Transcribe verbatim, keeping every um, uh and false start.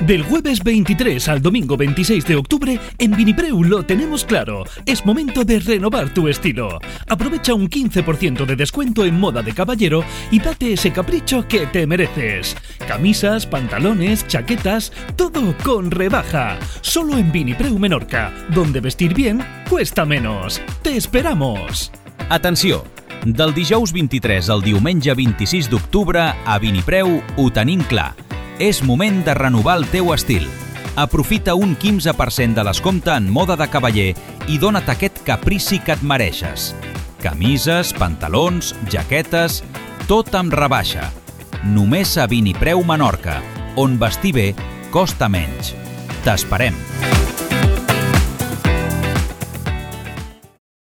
Del jueves veintitrés al domingo veintiséis de octubre, en Vinipreu lo tenemos claro. Es momento de renovar tu estilo. Aprovecha un quince por ciento de descuento en moda de caballero y date ese capricho que te mereces. Camisas, pantalones, chaquetas, todo con rebaja. Solo en Vinipreu Menorca, donde vestir bien cuesta menos. ¡Te esperamos! Atenció! Del dijous vint-i-tres al diumenge vint-i-sis d'octubre a Vinipreu ho tenim clar. És moment de renovar el teu estil. Aprofita un quinze per cent de descompte en moda de cavaller i dona't aquest caprici que et mereixes. Camises, pantalons, jaquetes, tot amb rebaixa. Només a Vinipreu Menorca, on vestir bé costa menys. T'esperem!